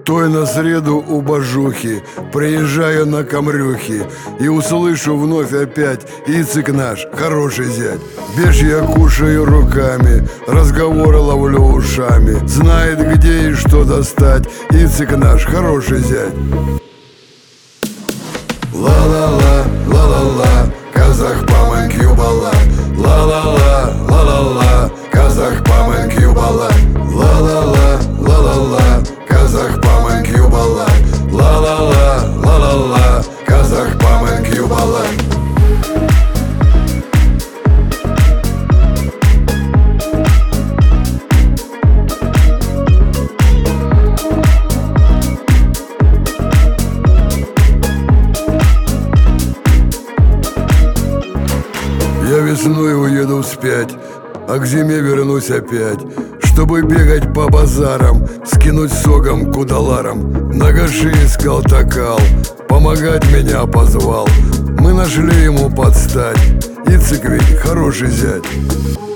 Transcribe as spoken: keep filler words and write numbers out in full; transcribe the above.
той на среду у Божухи приезжаю на Камрюхи и услышу вновь опять: Ицик наш, хороший зять. Бежь я кушаю руками, разговоры ловлю ушами. Знает, где и что достать, Ицик наш, хороший зять. Ла-ла-ла, ла-ла-ла, казах памэн кюбала. Ла-ла-ла, ла-ла-ла, казах памэн кюбала. Ла-ла-ла, ла-ла-ла, казах памэн кюбала. Ла-ла-ла, ла-ла-ла, казах памэн кюбала. Я весной уеду вспять, а к зиме вернусь опять, чтобы бегать по базарам, скинуть согом кудаларам. Нагаши искал такал, помогать меня позвал. Мы нашли ему подстать, Ицик ведь хороший зять.